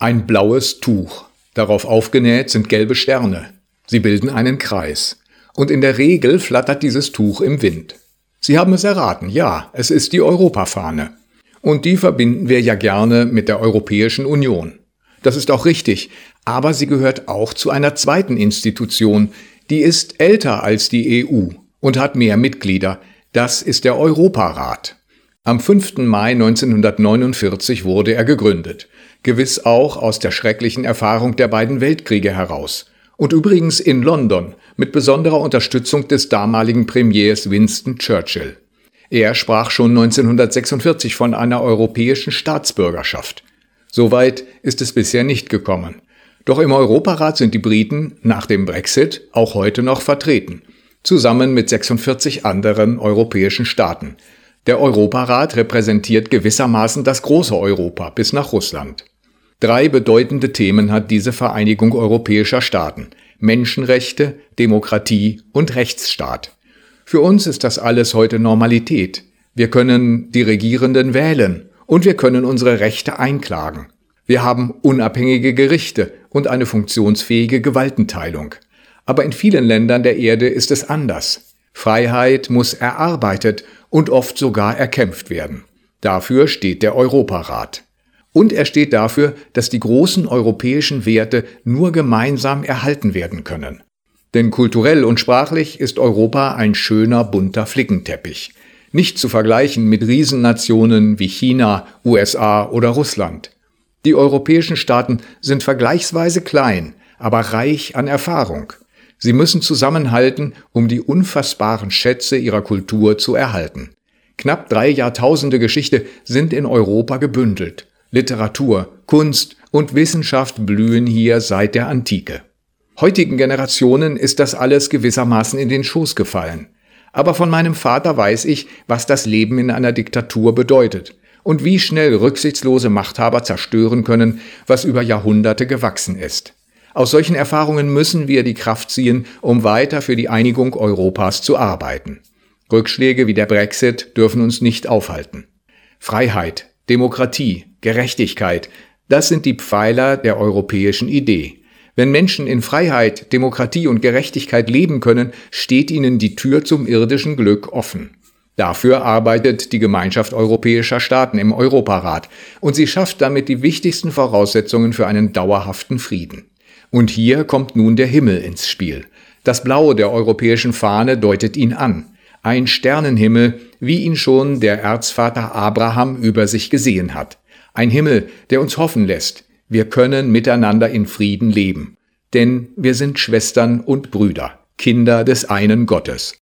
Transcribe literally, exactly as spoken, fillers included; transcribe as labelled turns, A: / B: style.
A: Ein blaues Tuch. Darauf aufgenäht sind gelbe Sterne. Sie bilden einen Kreis. Und in der Regel flattert dieses Tuch im Wind. Sie haben es erraten, ja, es ist die Europafahne. Und die verbinden wir ja gerne mit der Europäischen Union. Das ist auch richtig, aber sie gehört auch zu einer zweiten Institution, die ist älter als die E U und hat mehr Mitglieder. Das ist der Europarat. Am fünften Mai neunzehnhundertneunundvierzig wurde er gegründet. Gewiss auch aus der schrecklichen Erfahrung der beiden Weltkriege heraus. Und übrigens in London mit besonderer Unterstützung des damaligen Premiers Winston Churchill. Er sprach schon neunzehnhundertsechsundvierzig von einer europäischen Staatsbürgerschaft. Soweit ist es bisher nicht gekommen. Doch im Europarat sind die Briten nach dem Brexit auch heute noch vertreten, zusammen mit sechsundvierzig anderen europäischen Staaten. Der Europarat repräsentiert gewissermaßen das große Europa bis nach Russland. Drei bedeutende Themen hat diese Vereinigung europäischer Staaten: Menschenrechte, Demokratie und Rechtsstaat. Für uns ist das alles heute Normalität. Wir können die Regierenden wählen und wir können unsere Rechte einklagen. Wir haben unabhängige Gerichte und eine funktionsfähige Gewaltenteilung. Aber in vielen Ländern der Erde ist es anders. Freiheit muss erarbeitet und oft sogar erkämpft werden. Dafür steht der Europarat. Und er steht dafür, dass die großen europäischen Werte nur gemeinsam erhalten werden können. Denn kulturell und sprachlich ist Europa ein schöner, bunter Flickenteppich. Nicht zu vergleichen mit Riesennationen wie China, U S A oder Russland. Die europäischen Staaten sind vergleichsweise klein, aber reich an Erfahrung. Sie müssen zusammenhalten, um die unfassbaren Schätze ihrer Kultur zu erhalten. Knapp drei Jahrtausende Geschichte sind in Europa gebündelt. Literatur, Kunst und Wissenschaft blühen hier seit der Antike. Heutigen Generationen ist das alles gewissermaßen in den Schoß gefallen. Aber von meinem Vater weiß ich, was das Leben in einer Diktatur bedeutet und wie schnell rücksichtslose Machthaber zerstören können, was über Jahrhunderte gewachsen ist. Aus solchen Erfahrungen müssen wir die Kraft ziehen, um weiter für die Einigung Europas zu arbeiten. Rückschläge wie der Brexit dürfen uns nicht aufhalten. Freiheit, Demokratie, Gerechtigkeit, das sind die Pfeiler der europäischen Idee. Wenn Menschen in Freiheit, Demokratie und Gerechtigkeit leben können, steht ihnen die Tür zum irdischen Glück offen. Dafür arbeitet die Gemeinschaft europäischer Staaten im Europarat und sie schafft damit die wichtigsten Voraussetzungen für einen dauerhaften Frieden. Und hier kommt nun der Himmel ins Spiel. Das Blau der europäischen Fahne deutet ihn an. Ein Sternenhimmel, wie ihn schon der Erzvater Abraham über sich gesehen hat. Ein Himmel, der uns hoffen lässt, wir können miteinander in Frieden leben. Denn wir sind Schwestern und Brüder, Kinder des einen Gottes.